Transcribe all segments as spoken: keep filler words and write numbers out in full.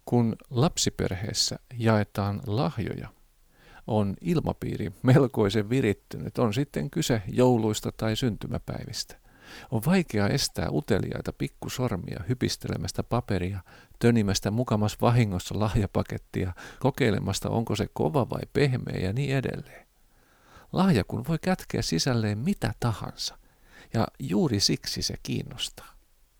Kun lapsiperheessä jaetaan lahjoja, on ilmapiiri melkoisen virittynyt, on sitten kyse jouluista tai syntymäpäivistä. On vaikea estää uteliaita pikkusormia hypistelemästä paperia, tönimästä mukamas vahingossa lahjapakettia, kokeilemasta onko se kova vai pehmeä ja niin edelleen. Lahja kun voi kätkeä sisälleen mitä tahansa, ja juuri siksi se kiinnostaa.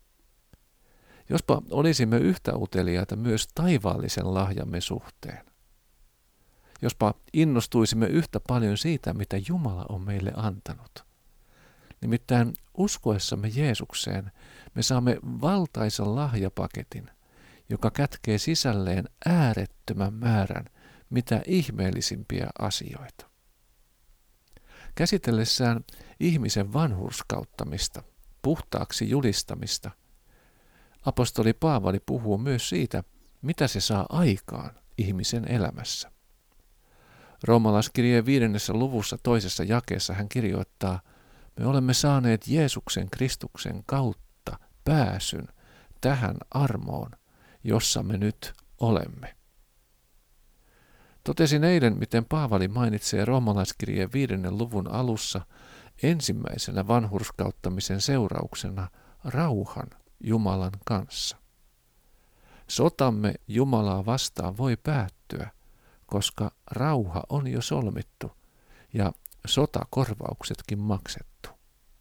Jospa olisimme yhtä uteliaita myös taivaallisen lahjamme suhteen. Jospa innostuisimme yhtä paljon siitä, mitä Jumala on meille antanut. Nimittäin uskoessamme Jeesukseen me saamme valtaisan lahjapaketin, joka kätkee sisälleen äärettömän määrän mitä ihmeellisimpiä asioita. Käsitellessään ihmisen vanhurskauttamista, puhtaaksi julistamista, apostoli Paavali puhuu myös siitä, mitä se saa aikaan ihmisen elämässä. Roomalaiskirjeen viidennessä luvussa toisessa jakeessa hän kirjoittaa, me olemme saaneet Jeesuksen Kristuksen kautta pääsyn tähän armoon, jossa me nyt olemme. Totesin eilen, miten Paavali mainitsee roomalaiskirjeen viidennen luvun alussa ensimmäisenä vanhurskauttamisen seurauksena rauhan Jumalan kanssa. Sotamme Jumalaa vastaan voi päättyä, koska rauha on jo solmittu ja sotakorvauksetkin maksettu.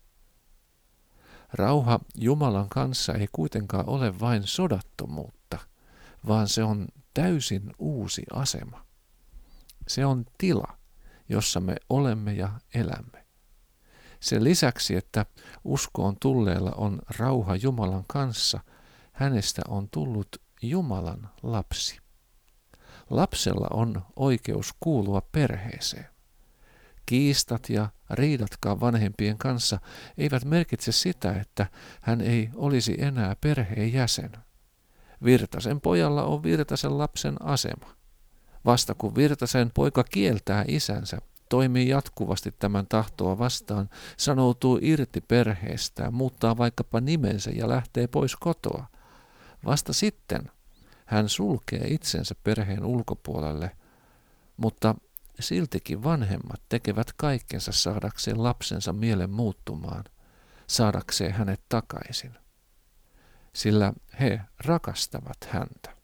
Rauha Jumalan kanssa ei kuitenkaan ole vain sodattomuutta, vaan se on täysin uusi asema. Se on tila, jossa me olemme ja elämme. Sen lisäksi, että uskoon tulleella on rauha Jumalan kanssa, hänestä on tullut Jumalan lapsi. Lapsella on oikeus kuulua perheeseen. Kiistat ja riidatkaan vanhempien kanssa eivät merkitse sitä, että hän ei olisi enää perheen jäsen. Virtasen pojalla on Virtasen lapsen asema. Vasta kun Virtasen poika kieltää isänsä, toimii jatkuvasti tämän tahtoa vastaan, sanoutuu irti perheestään, muuttaa vaikkapa nimensä ja lähtee pois kotoa. Vasta sitten hän sulkee itsensä perheen ulkopuolelle, mutta siltikin vanhemmat tekevät kaikkensa saadakseen lapsensa mielen muuttumaan, saadakseen hänet takaisin, sillä he rakastavat häntä.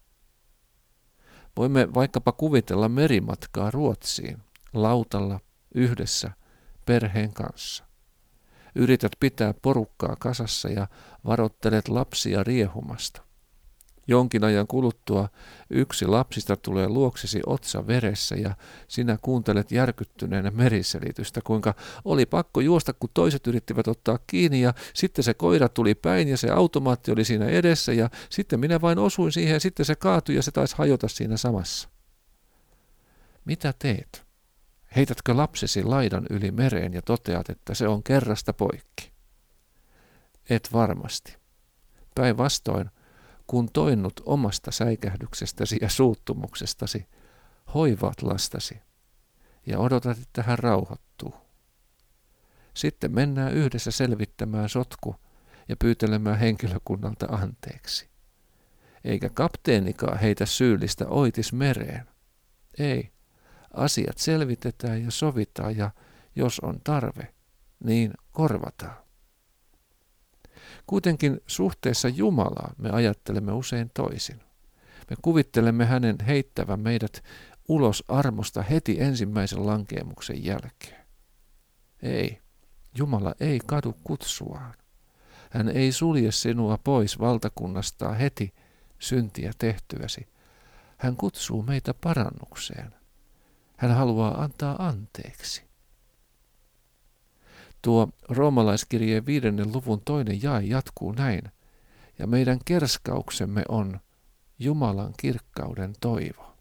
Voimme vaikkapa kuvitella merimatkaa Ruotsiin, lautalla, yhdessä, perheen kanssa. Yrität pitää porukkaa kasassa ja varoittelet lapsia riehumasta. Jonkin ajan kuluttua yksi lapsista tulee luoksesi otsa veressä ja sinä kuuntelet järkyttyneenä meriselitystä, kuinka oli pakko juosta, kun toiset yrittivät ottaa kiinni ja sitten se koira tuli päin ja se automaatti oli siinä edessä ja sitten minä vain osuin siihen ja sitten se kaatui ja se taisi hajota siinä samassa. Mitä teet? Heitätkö lapsesi laidan yli mereen ja toteat, että se on kerrasta poikki? Et varmasti. Päinvastoin, kun toinnut omasta säikähdyksestäsi ja suuttumuksestasi, hoivaat lastasi ja odotat, että hän rauhoittuu. Sitten mennään yhdessä selvittämään sotku ja pyytelemään henkilökunnalta anteeksi. Eikä kapteenikaan heitä syyllistä oitis mereen. Ei, asiat selvitetään ja sovitaan ja jos on tarve, niin korvataan. Kuitenkin suhteessa Jumalaan me ajattelemme usein toisin. Me kuvittelemme hänen heittävän meidät ulos armosta heti ensimmäisen lankeemuksen jälkeen. Ei, Jumala ei kadu kutsuaan. Hän ei sulje sinua pois valtakunnastaan heti syntiä tehtyäsi. Hän kutsuu meitä parannukseen. Hän haluaa antaa anteeksi. Tuo roomalaiskirjeen viidennen luvun toinen jae jatkuu näin, ja meidän kerskauksemme on Jumalan kirkkauden toivo.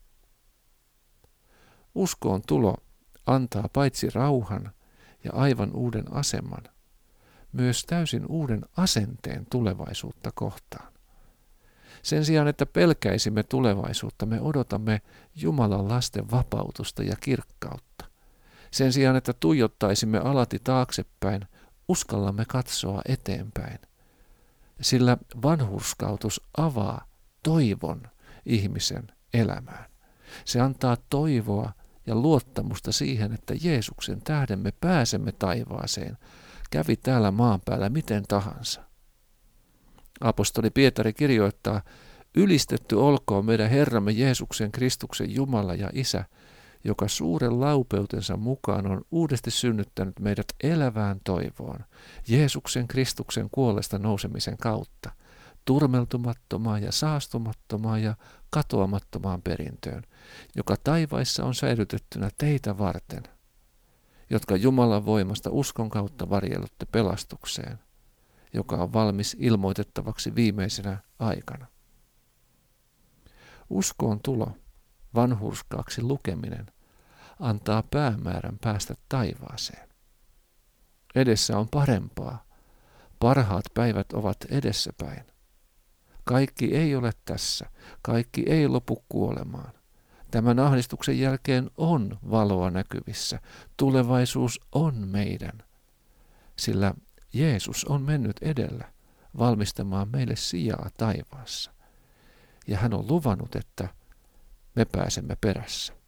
Uskoon tulo antaa paitsi rauhan ja aivan uuden aseman, myös täysin uuden asenteen tulevaisuutta kohtaan. Sen sijaan, että pelkäisimme tulevaisuutta, me odotamme Jumalan lasten vapautusta ja kirkkautta. Sen sijaan, että tuijottaisimme alati taaksepäin, uskallamme katsoa eteenpäin. Sillä vanhurskautus avaa toivon ihmisen elämään. Se antaa toivoa ja luottamusta siihen, että Jeesuksen tähden me pääsemme taivaaseen, kävi täällä maan päällä miten tahansa. Apostoli Pietari kirjoittaa, ylistetty olkoon meidän Herramme Jeesuksen Kristuksen Jumala ja Isä, joka suuren laupeutensa mukaan on uudesti synnyttänyt meidät elävään toivoon, Jeesuksen Kristuksen kuolesta nousemisen kautta, turmeltumattomaan ja saastumattomaan ja katoamattomaan perintöön, joka taivaissa on säilytettynä teitä varten, jotka Jumalan voimasta uskon kautta varjelutte pelastukseen, joka on valmis ilmoitettavaksi viimeisenä aikana. Uskoon tulo, vanhurskaaksi lukeminen, antaa päämäärän päästä taivaaseen. Edessä on parempaa. Parhaat päivät ovat edessäpäin. Kaikki ei ole tässä. Kaikki ei lopu kuolemaan. Tämän ahdistuksen jälkeen on valoa näkyvissä. Tulevaisuus on meidän. Sillä Jeesus on mennyt edellä valmistamaan meille sijaa taivaassa. Ja hän on luvannut, että me pääsemme perässä.